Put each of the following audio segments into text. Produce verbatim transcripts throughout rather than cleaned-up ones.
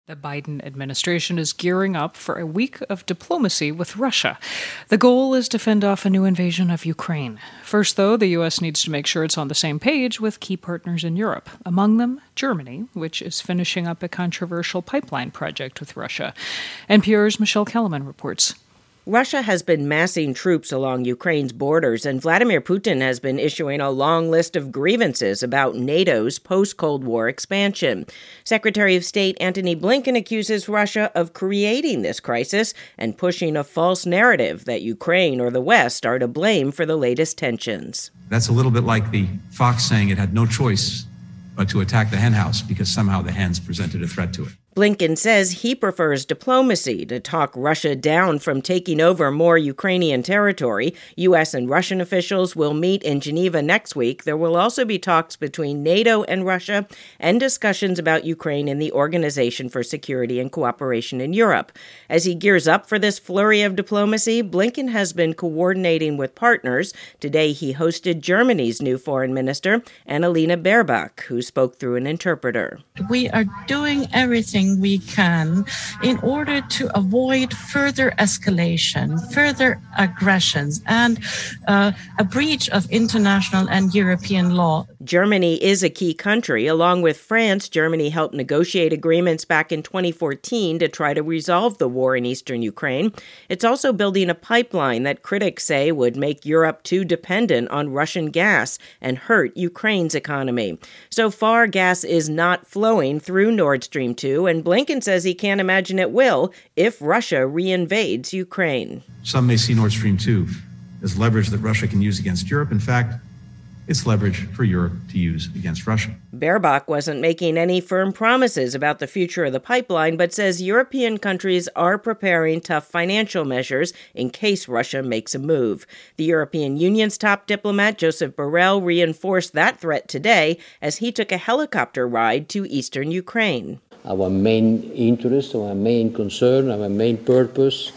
The Biden administration is gearing up for a week of diplomacy with Russia. The goal is to fend off a new invasion of Ukraine. First, though, the U S needs to make sure it's on the same page with key partners in Europe, among them Germany, which is finishing up a controversial pipeline project with Russia. N P R's Michelle Kellerman reports. Russia has been massing troops along Ukraine's borders, and Vladimir Putin has been issuing a long list of grievances about NATO's post-Cold War expansion. Secretary of State Antony Blinken accuses Russia of creating this crisis and pushing a false narrative that Ukraine or the West are to blame for the latest tensions. That's a little bit like the fox saying it had no choice but to attack the henhouse because somehow the hens presented a threat to it. Blinken says he prefers diplomacy to talk Russia down from taking over more Ukrainian territory. U S and Russian officials will meet in Geneva next week. There will also be talks between NATO and Russia and discussions about Ukraine in the Organization for Security and Cooperation in Europe. As he gears up for this flurry of diplomacy, Blinken has been coordinating with partners. Today he hosted Germany's new foreign minister, Annalena Baerbock, who spoke through an interpreter. We are doing everything we can in order to avoid further escalation, further aggressions, and uh, a breach of international and European law. Germany is a key country. Along with France, Germany helped negotiate agreements back in twenty fourteen to try to resolve the war in eastern Ukraine. It's also building a pipeline that critics say would make Europe too dependent on Russian gas and hurt Ukraine's economy. So far, gas is not flowing through Nord Stream two, and Blinken says he can't imagine it will if Russia reinvades Ukraine. Some may see Nord Stream two as leverage that Russia can use against Europe. In fact, it's leverage for Europe to use against Russia. Baerbock wasn't making any firm promises about the future of the pipeline, but says European countries are preparing tough financial measures in case Russia makes a move. The European Union's top diplomat, Joseph Borrell, reinforced that threat today as he took a helicopter ride to eastern Ukraine. Our main interest, our main concern, our main purpose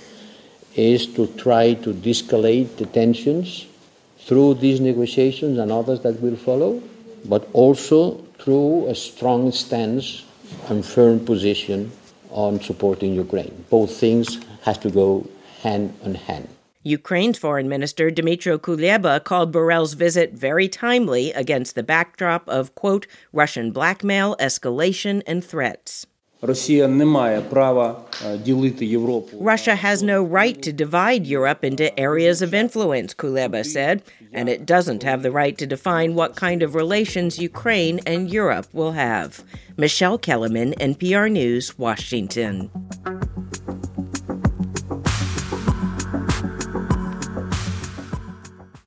is to try to de-escalate the tensions through these negotiations and others that will follow, but also through a strong stance and firm position on supporting Ukraine. Both things have to go hand in hand. Ukraine's Foreign Minister Dmytro Kuleba called Borrell's visit very timely against the backdrop of, quote, Russian blackmail, escalation, and threats. Russia has no right to divide Europe into areas of influence, Kuleba said, and it doesn't have the right to define what kind of relations Ukraine and Europe will have. Michelle Kellerman, N P R News, Washington.